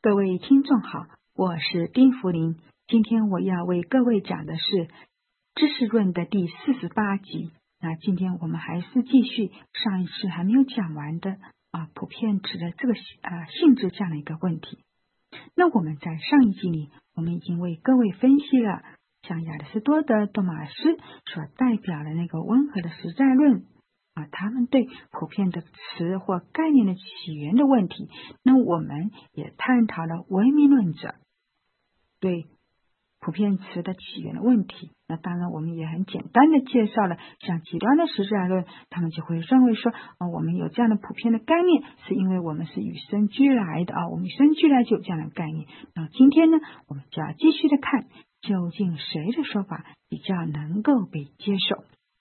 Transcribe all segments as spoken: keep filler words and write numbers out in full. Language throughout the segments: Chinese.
各位听众好，我是丁福林。今天我要为各位讲的是知识论的第四十八集。那今天我们还是继续上一次还没有讲完的啊，普遍值的这个啊性质这样的一个问题。那我们在上一集里，我们已经为各位分析了像亚里士多德、多马斯所代表的那个温和的实在论啊，他们对普遍的词或概念的起源的问题。那我们也探讨了唯名论者对普遍词的起源的问题。那当然我们也很简单的介绍了像极端的实在论，他们就会认为说、哦、我们有这样的普遍的概念是因为我们是与生俱来的啊，我们与生俱来就有这样的概念。那今天呢，我们就要继续的看究竟谁的说法比较能够被接受。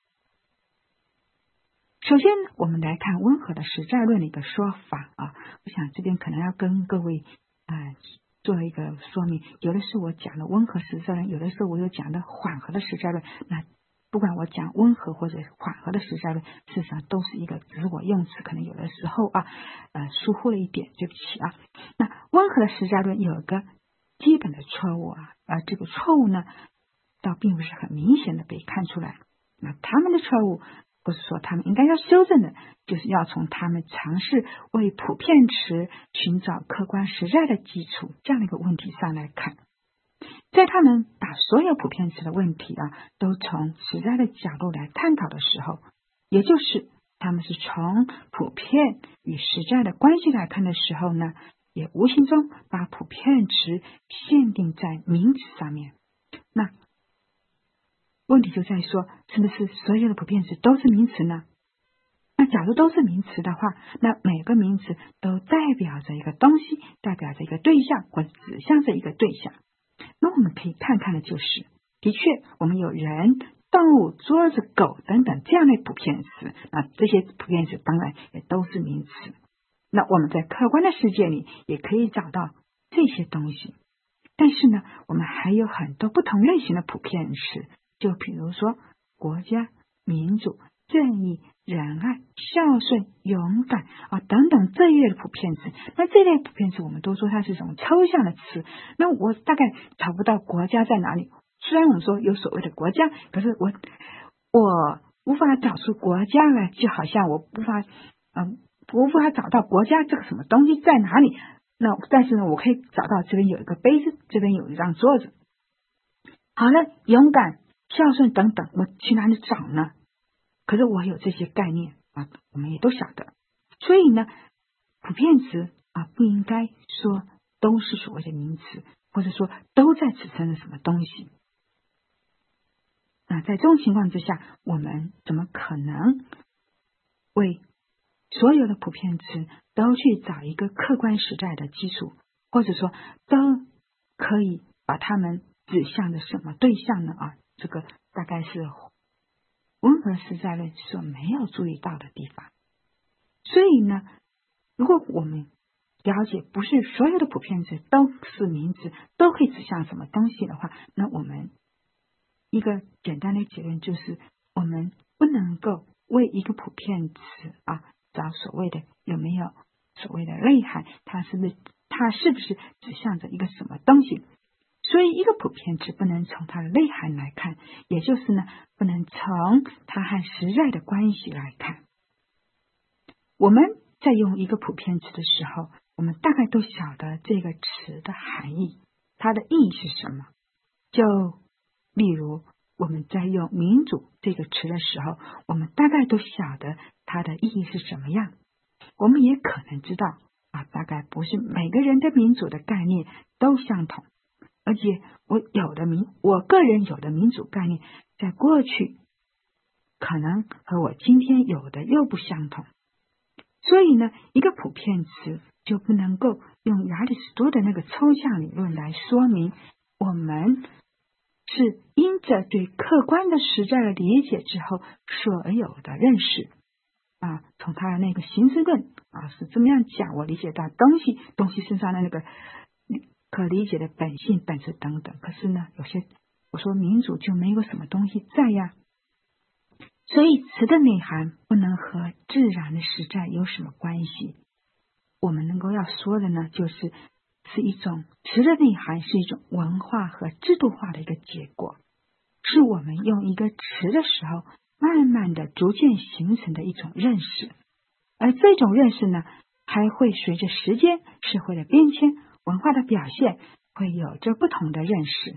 首先我们来看温和的实在论的一个说法啊，我想这边可能要跟各位啊、呃、做一个说明，有的是我讲的温和实在论，有的时候我有讲的缓和的实在论。那不管我讲温和或者缓和的实在论，事实上都是一个自我用词，可能有的时候啊呃疏忽了一点，对不起啊。那温和的实在论有一个基本的错误啊，而这个错误呢倒并不是很明显的被看出来。那他们的错误不是说他们应该要修正的，就是要从他们尝试为普遍词寻找客观实在的基础这样的一个问题上来看。在他们把所有普遍词的问题啊都从实在的角度来探讨的时候，也就是他们是从普遍与实在的关系来看的时候呢，也无形中把普遍词限定在名词上面。那问题就在于说，是不是所有的普遍词都是名词呢？那假如都是名词的话，那每个名词都代表着一个东西，代表着一个对象，或者指向着一个对象。那我们可以看看的就是，的确我们有人、动物、桌子、狗等等这样的普遍词，那这些普遍词当然也都是名词。那我们在客观的世界里也可以找到这些东西。但是呢，我们还有很多不同类型的普遍词，就比如说国家、民主、正义、仁爱、孝顺、勇敢啊等等这一类的普遍词。那这类普遍词我们都说它是一种抽象的词，那我大概找不到国家在哪里。虽然我们说有所谓的国家，可是我我无法找出国家来，就好像我无法嗯，我无法找到国家这个什么东西在哪里。那但是呢，我可以找到这边有一个杯子，这边有一张桌子。好了，勇敢、孝顺等等，我去哪里找呢？可是我有这些概念啊，我们也都晓得。所以呢，普遍词啊不应该说都是所谓的名词，或者说都在指称什么东西。那在这种情况之下，我们怎么可能为所有的普遍词都去找一个客观实在的基础，或者说都可以把它们指向的什么对象呢？啊，这个大概是温和实在论所没有注意到的地方。所以呢，如果我们了解不是所有的普遍词都是名词，都可以指向什么东西的话，那我们一个简单的结论就是，我们不能够为一个普遍词啊找所谓的有没有所谓的内涵，它是不是它是不是指向着一个什么东西。所以一个普遍词不能从它的内涵来看，也就是呢，不能从它和实在的关系来看。我们在用一个普遍词的时候，我们大概都晓得这个词的含义，它的意义是什么。就例如我们在用民主这个词的时候，我们大概都晓得它的意义是什么样。我们也可能知道啊，大概不是每个人的民主的概念都相同，而且我有的民我个人有的民主概念在过去可能和我今天有的又不相同。所以呢，一个普遍词就不能够用亚里士多的那个抽象理论来说明我们是因着对客观的实在的理解之后所有的认识啊，从他的那个形式论啊是这么样讲，我理解到东西东西身上的那个可理解的本性本质等等。可是呢，有些我说民主就没有什么东西在呀。所以词的内涵不能和自然的实在有什么关系。我们能够要说的呢，就是是一种词的内涵，是一种文化和制度化的一个结果，是我们用一个词的时候，慢慢的逐渐形成的一种认识。而这种认识呢，还会随着时间、社会的变迁、文化的表现，会有着不同的认识。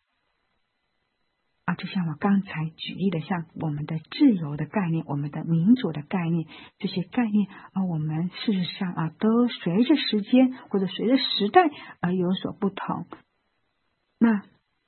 啊，就像我刚才举例的，像我们的自由的概念，我们的民主的概念，这些概念啊，我们事实上啊，都随着时间或者随着时代而有所不同。那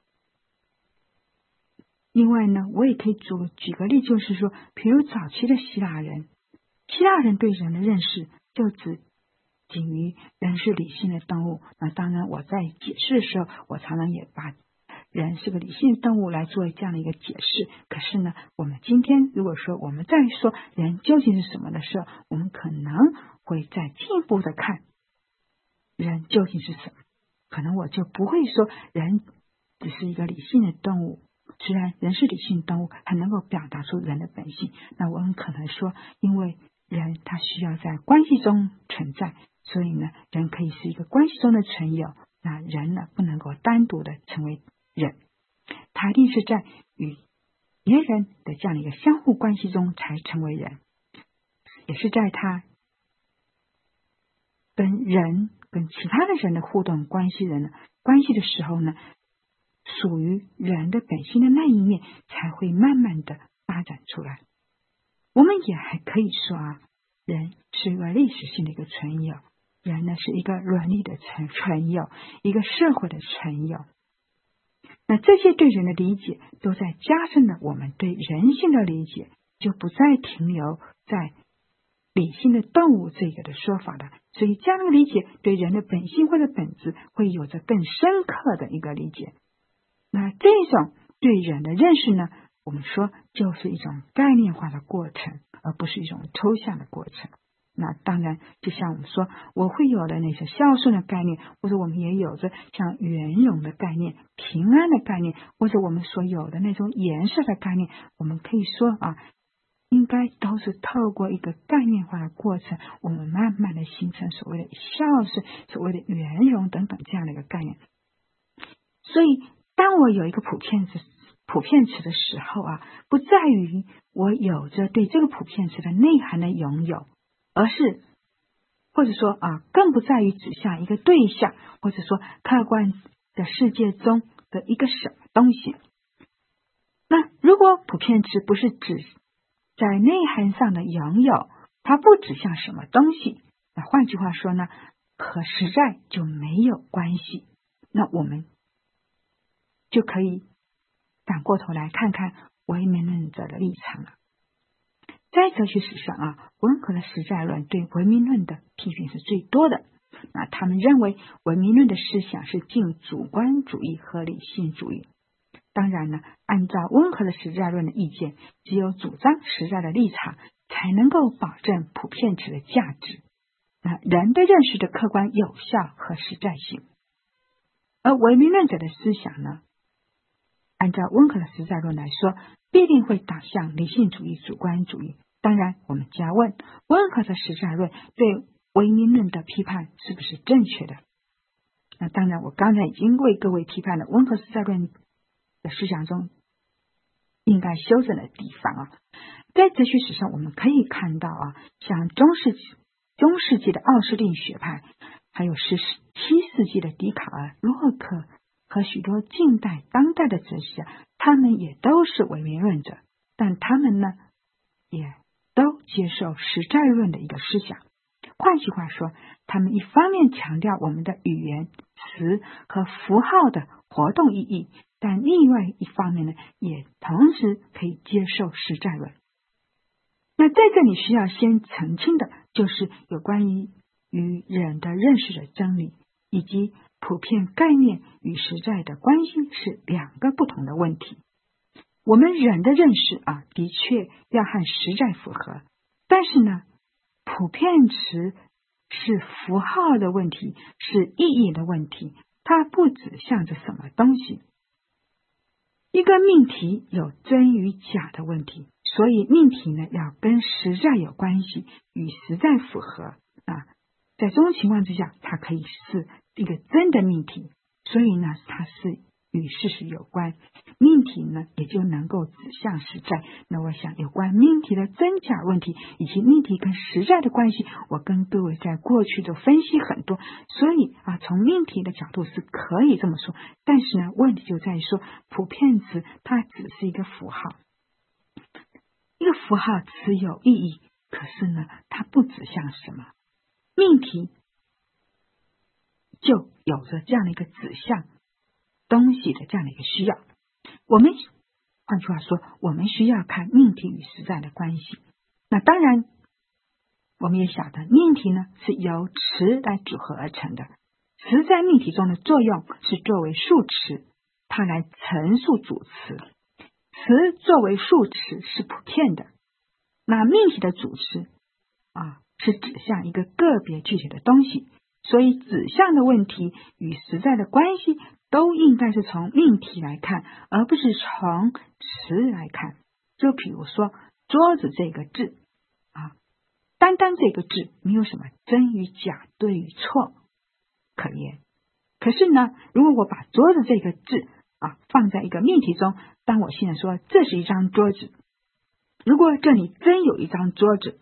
另外呢，我也可以举举个例，就是说，比如早期的希腊人，希腊人对人的认识就只仅于人是理性的动物。那当然，我在解释的时候，我常常也把人是个理性动物来做这样的一个解释。可是呢，我们今天如果说我们再说人究竟是什么的时候，我们可能会再进一步的看人究竟是什么。可能我就不会说人只是一个理性的动物，虽然人是理性动物，它能够表达出人的本性，那我们可能说，因为人他需要在关系中存在，所以呢，人可以是一个关系中的存有。那人呢，不能够单独的成为人，他一定是在与别人的这样的一个相互关系中才成为人，也是在他跟人跟其他的人的互动关系人呢关系的时候呢，属于人的本性的那一面才会慢慢的发展出来。我们也还可以说啊，人是一个历史性的一个存有，人呢是一个伦理的存存有，一个社会的存有。那这些对人的理解都在加深了我们对人性的理解，就不再停留在理性的动物这个的说法的，所以这样的理解对人的本性或者本质会有着更深刻的一个理解。那这种对人的认识呢，我们说就是一种概念化的过程，而不是一种抽象的过程。那当然，就像我们说，我会有的那些孝顺的概念，或者我们也有着像圆融的概念、平安的概念，或者我们所有的那种颜色的概念，我们可以说啊，应该都是透过一个概念化的过程，我们慢慢的形成所谓的孝顺、所谓的圆融等等这样的一个概念。所以，当我有一个普遍词、普遍词的时候啊，不在于我有着对这个普遍词的内涵的拥有。而是或者说啊，更不在于指向一个对象，或者说客观的世界中的一个什么东西。那如果普遍词不是指在内涵上的拥有，它不指向什么东西，那换句话说呢，和实在就没有关系。那我们就可以反过头来看看唯名论者的立场了。在哲学史上啊，温和的实在论对唯名论的批评是最多的。那他们认为唯名论的思想是近主观主义和理性主义。当然呢，按照温和的实在论的意见，只有主张实在的立场，才能够保证普遍词的价值，那人的认识的客观有效和实在性。而唯名论者的思想呢，按照温和的实在论来说，必定会导向理性主义、主观主义。当然，我们加问，温和的实在论对唯名论的批判是不是正确的？那当然，我刚才已经为各位批判了温和实在论的思想中应该修正的地方啊。在哲学史上，我们可以看到啊，像中世纪、中世纪的奥斯定学派，还有十七世纪的笛卡尔、洛克和许多近代当代的哲学家，他们也都是唯名论者，但他们呢，也都接受实在论的一个思想。换句话说，他们一方面强调我们的语言、词和符号的活动意义，但另外一方面呢，也同时可以接受实在论。那在这里需要先澄清的就是有关于与人的认识的真理，以及普遍概念与实在的关系是两个不同的问题。我们人的认识啊，的确要和实在符合，但是呢，普遍词是符号的问题，是意义的问题，它不指向着什么东西。一个命题有真与假的问题，所以命题呢要跟实在有关系，与实在符合啊。 在这种情况之下，它可以是一个真的命题，所以呢，它是与事实有关，命题呢也就能够指向实在。那我想有关命题的真假问题以及命题跟实在的关系，我跟各位在过去都分析很多，所以啊，从命题的角度是可以这么说。但是呢，问题就在于说，普遍词它只是一个符号，一个符号词有意义，可是呢，它不指向什么。命题就有着这样的一个指向东西的这样的一个需要。我们换句话说，我们需要看命题与实在的关系。那当然，我们也晓得命题呢是由词来组合而成的，词在命题中的作用是作为数词，它来陈述主词。词作为数词是普遍的，那命题的主词啊是指向一个个别具体的东西，所以指向的问题与实在的关系都应该是从命题来看，而不是从词来看。就比如说桌子这个字啊，单单这个字没有什么真与假、对与错可言。可是呢，如果我把桌子这个字啊放在一个命题中，当我现在说这是一张桌子，如果这里真有一张桌子，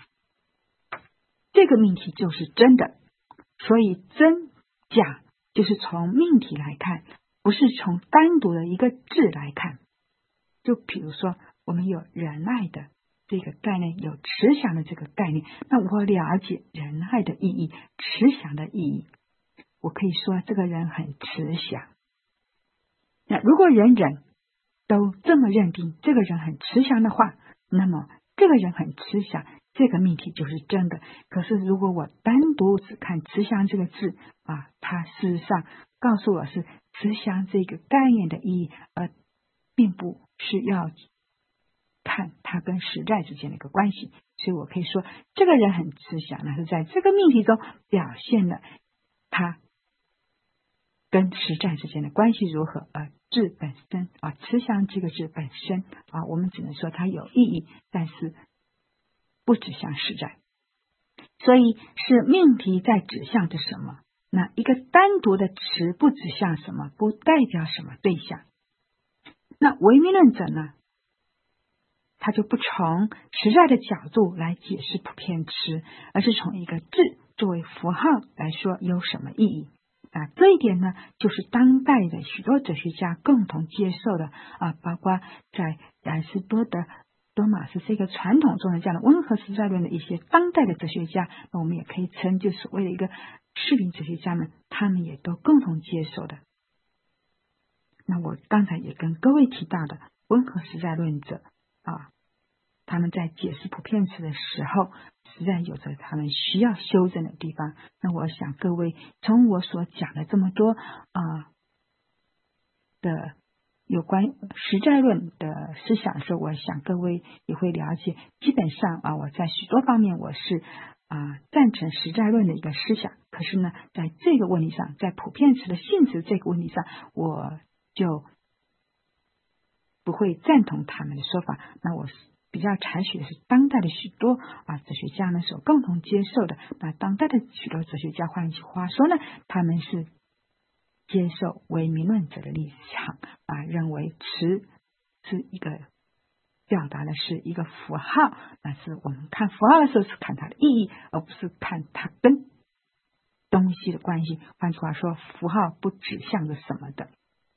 这个命题就是真的。所以真假就是从命题来看，不是从单独的一个字来看。就比如说我们有仁爱的这个概念，有慈祥的这个概念，那我了解仁爱的意义，慈祥的意义，我可以说这个人很慈祥。那如果人人都这么认定这个人很慈祥的话，那么这个人很慈祥，这个命题就是真的。可是如果我单独只看慈祥这个字啊，它事实上告诉我是慈祥这个概念的意义，而并不是要看它跟实在之间的一个关系。所以我可以说这个人很慈祥，那是在这个命题中表现了他跟实在之间的关系如何，而字本身啊，慈祥这个字本身啊，我们只能说它有意义，但是不指向实在。所以是命题在指向着什么，那一个单独的词不指向什么，不代表什么对象。那唯名论者呢，他就不从实在的角度来解释普遍词，而是从一个字作为符号来说有什么意义。啊，这一点呢，就是当代的许多哲学家共同接受的啊，包括在亚里士多德、多马斯这个传统中的这样的温和实在论的一些当代的哲学家，那我们也可以称就所谓的一个市民哲学家们，他们也都共同接受的。那我刚才也跟各位提到的温和实在论者啊，他们在解释普遍词的时候，实在有着他们需要修正的地方。那我想各位从我所讲的这么多啊的有关实在论的思想的时候，我想各位也会了解，基本上啊，我在许多方面我是啊赞成实在论的一个思想。可是呢，在这个问题上，在普遍词的性质这个问题上，我就不会赞同他们的说法。那我比较采取的是当代的许多啊哲学家呢所共同接受的。那当代的许多哲学家，换句话说呢，他们是接受唯名论者的立场啊，认为词是一个表达的是一个符号，但是我们看符号的时候是看它的意义，而不是看它跟东西的关系。换句话说，符号不指向着什么的。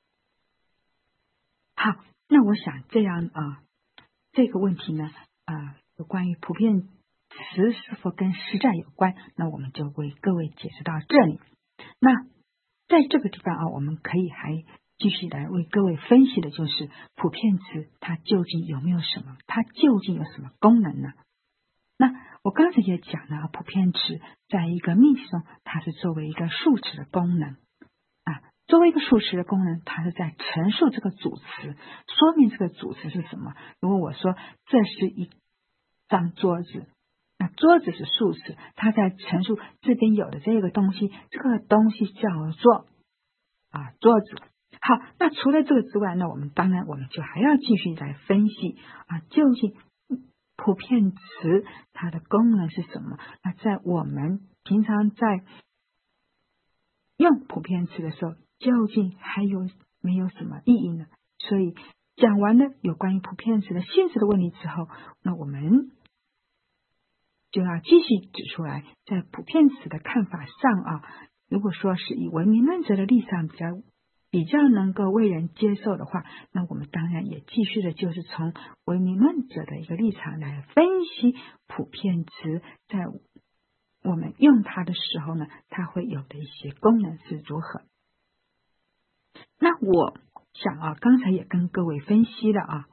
好，那我想这样啊，这个问题呢，啊，有关于普遍词是否跟实在有关，那我们就为各位解释到这里。那在这个地方啊，我们可以还继续来为各位分析的就是普遍词它究竟有没有什么，它究竟有什么功能呢？那我刚才也讲了，普遍词在一个命题中，它是作为一个数词的功能啊。作为一个数词的功能，它是在陈述这个主词，说明这个主词是什么。如果我说这是一张桌子，那桌子是数词，它在陈述这边有的这个东西，这个东西叫做啊桌子。好，那除了这个之外，那我们当然我们就还要继续来分析啊，究竟普遍词它的功能是什么？那在我们平常在用普遍词的时候，究竟还有没有什么意义呢？所以讲完了有关于普遍词的性质的问题之后，那我们就要继续指出来，在普遍词的看法上啊，如果说是以唯名论者的立场比较比较能够为人接受的话，那我们当然也继续的就是从唯名论者的一个立场来分析普遍词在我们用它的时候呢，它会有的一些功能是如何。那我想啊，刚才也跟各位分析了啊，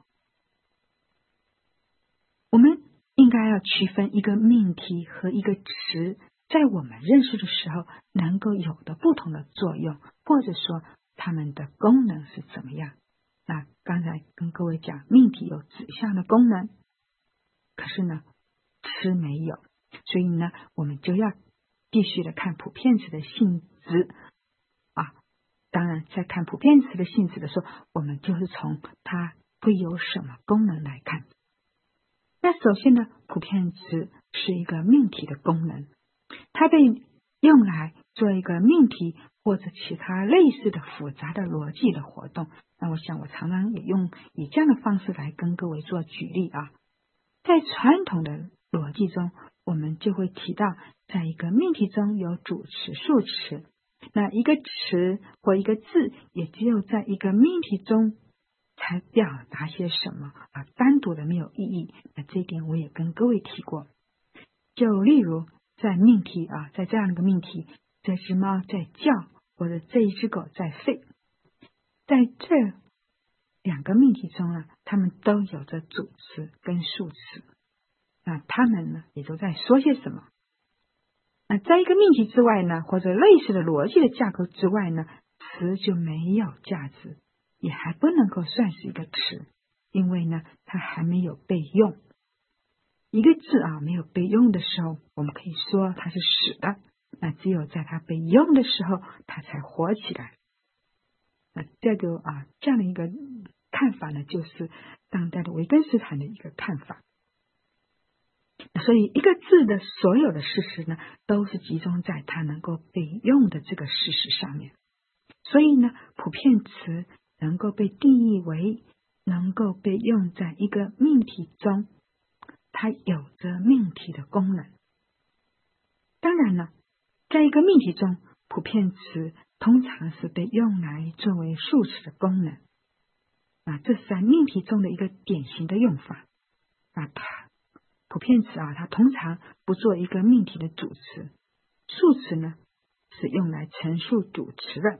我们应该要区分一个命题和一个词在我们认识的时候能够有的不同的作用，或者说它们的功能是怎么样。那刚才跟各位讲，命题有指向的功能，可是呢词没有，所以呢我们就要继续的看普遍词的性质啊。当然在看普遍词的性质的时候，我们就是从它会有什么功能来看。那首先呢，普遍词是一个命题的功能，它被用来做一个命题或者其他类似的复杂的逻辑的活动。那我想我常常也用以这样的方式来跟各位做举例啊。在传统的逻辑中，我们就会提到，在一个命题中有主词、数词，那一个词或一个字也只有在一个命题中才表达些什么啊，单独的没有意义。那这一点我也跟各位提过。就例如在命题啊，在这样的一个命题，这只猫在叫，或者这一只狗在吠，在这两个命题中呢，它们都有着主词跟数词。那它们呢，也都在说些什么？那在一个命题之外呢，或者类似的逻辑的架构之外呢，词就没有价值，也还不能够算是一个词，因为呢，它还没有被用。一个字啊，没有被用的时候，我们可以说它是死的。那只有在它被用的时候，它才活起来。那这个啊，这样的一个看法呢，就是当代的维根斯坦的一个看法。所以一个字的所有的事实呢，都是集中在它能够被用的这个事实上面。所以呢，普遍词能够被定义为能够被用在一个命题中，它有着命题的功能。当然了，在一个命题中，普遍词通常是被用来作为数词的功能。啊，这是在命题中的一个典型的用法。啊，它普遍词啊，它通常不做一个命题的主词，数词呢是用来陈述主词的。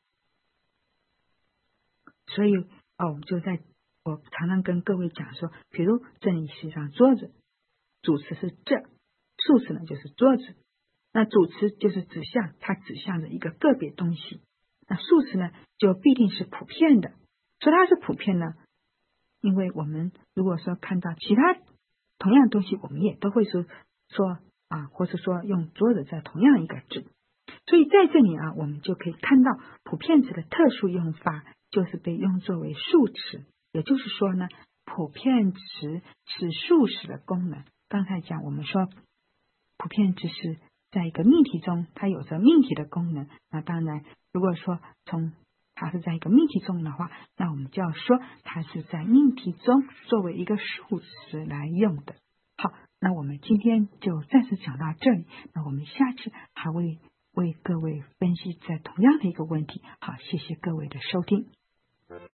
所以哦，我们就在我常常跟各位讲说，比如这里是一张桌子，主词是这，数词呢就是桌子。那主词就是指向，它指向着一个个别东西。那数词呢就必定是普遍的。说它是普遍呢，因为我们如果说看到其他同样的东西，我们也都会说说啊，或是说用桌子在同样一个字。所以在这里啊，我们就可以看到普遍词的特殊用法，就是被用作为数词。也就是说呢，普遍词是数词的功能。刚才讲我们说普遍词是在一个命题中，它有着命题的功能。那当然，如果说从它是在一个命题中的话，那我们就要说它是在命题中作为一个数词来用的。好，那我们今天就暂时讲到这里，那我们下次还会为各位分析在同样的一个问题。好，谢谢各位的收听。